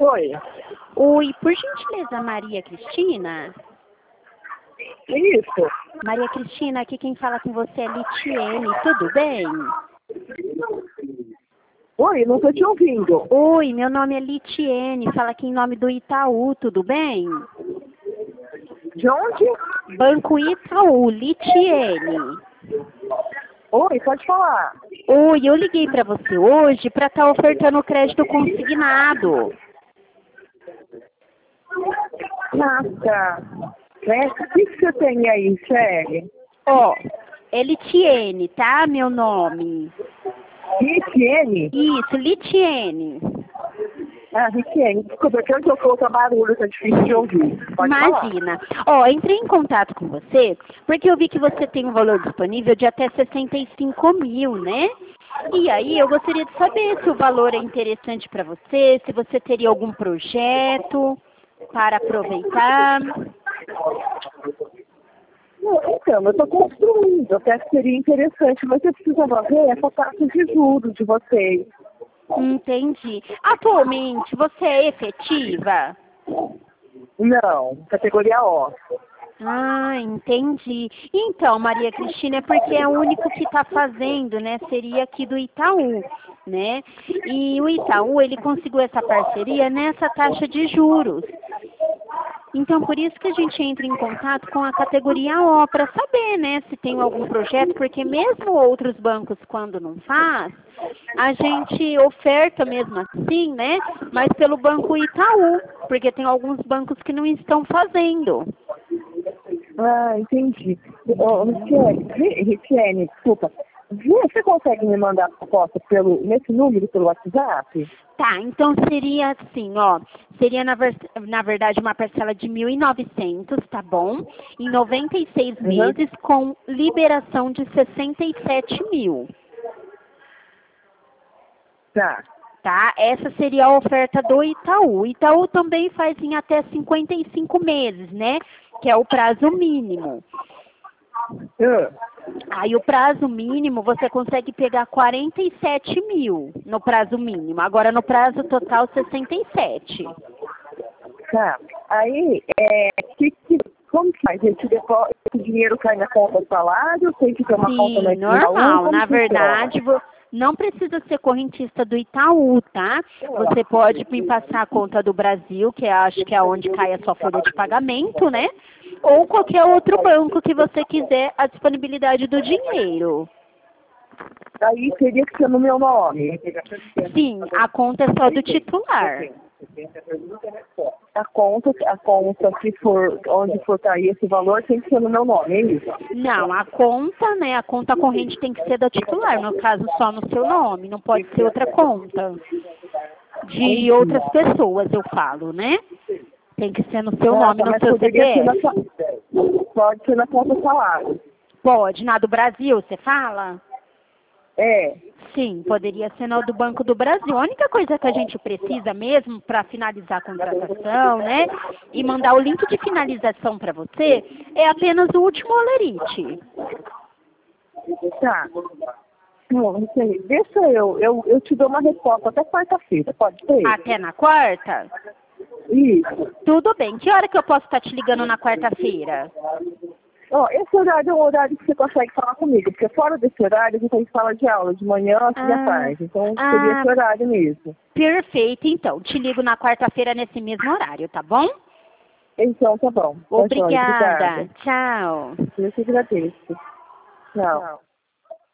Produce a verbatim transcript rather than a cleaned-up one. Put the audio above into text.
Oi. Oi, por gentileza, Maria Cristina? Isso. Maria Cristina, aqui quem fala com você é Litiene, tudo bem? Oi, não tô te ouvindo. Oi, meu nome é Litiene, fala aqui em nome do Itaú, tudo bem? De onde? Banco Itaú, Litiene. Oi, pode falar. Oi, eu liguei para você hoje para estar ofertando crédito consignado. Nossa. Né? O que, que você tem aí, Shelly? Ó, é Litiene, tá? Meu nome. Ritiene? Isso, Litiene. Ah, Ritiene. Desculpa, que onde eu tô, tá barulho, tá difícil de ouvir. Pode Imagina. Ó, entrei em contato com você porque eu vi que você tem um valor disponível de até sessenta e cinco mil, né? E aí eu gostaria de saber se o valor é interessante para você, se você teria algum projeto para aproveitar. Não, então, eu tô construindo, até que seria interessante, mas eu preciso ver essa taxa de juros de vocês. Entendi. Atualmente você é efetiva? Não, categoria O. Ah, entendi. Então, Maria Cristina, é porque é o único que está fazendo, né? Seria aqui do Itaú, né? E o Itaú, ele conseguiu essa parceria nessa taxa de juros. Então, por isso que a gente entra em contato com a categoria O, para saber, né, se tem algum projeto, porque mesmo outros bancos, quando não faz, a gente oferta mesmo assim, né, mas pelo Banco Itaú, porque tem alguns bancos que não estão fazendo. Ah, entendi. Oh, Ritiene, Ritiene, desculpa. Você consegue me mandar a proposta pelo, nesse número, pelo WhatsApp? Tá, então seria assim, ó, seria na, ver, na verdade uma parcela de mil e novecentos, tá bom? Em noventa e seis Uhum. meses com liberação de sessenta e sete mil. Tá. Tá? Essa seria a oferta do Itaú. O Itaú também faz em até cinquenta e cinco meses, né? Que é o prazo mínimo. Uh. Aí o prazo mínimo você consegue pegar quarenta e sete mil no prazo mínimo. Agora no prazo total sessenta e sete. Tá. Aí, é, que, que, como que faz? Esse, depo- esse dinheiro cai na conta do salário? Tem que ter uma conta na Sim, Itaú? normal. Como Na que funciona? verdade, vo- não precisa ser correntista do Itaú, tá? Você pode me passar a conta do Brasil, que eu acho que é onde cai a sua folha de pagamento, né? Ou qualquer outro banco que você quiser a disponibilidade do dinheiro. Aí teria que ser no meu nome. Sim, a conta é só do titular. A conta, a conta, se for, onde for cair esse valor, tem que ser no meu nome, é isso? Não, a conta, né? A conta corrente tem que ser da titular, no caso só no seu nome, não pode ser outra conta. De outras pessoas, eu falo, né? Tem que ser no seu Ah, nome, tá, no mas seu poderia ser na C P F. sua, pode ser na conta salário. Pode, na do Brasil, você fala? É. Sim, poderia ser na do Banco do Brasil. A única coisa que a gente precisa mesmo para finalizar a contratação, né? E mandar o link de finalização para você é apenas o último olerite. Tá. Não, não sei. Deixa eu, eu, eu te dou uma resposta até quarta-feira, pode ser? Até na quarta? Isso. Tudo bem. Que hora que eu posso estar te ligando na quarta-feira? Ó, esse horário é um horário que você consegue falar comigo, porque fora desse horário a gente tem sala de aula de manhã e à Ah, tarde. Então ah, seria esse horário mesmo. Perfeito, então. Te ligo na quarta-feira nesse mesmo horário, tá bom? Então tá bom. Tá joia, Obrigada. obrigada. Tchau. Eu que agradeço. Tchau.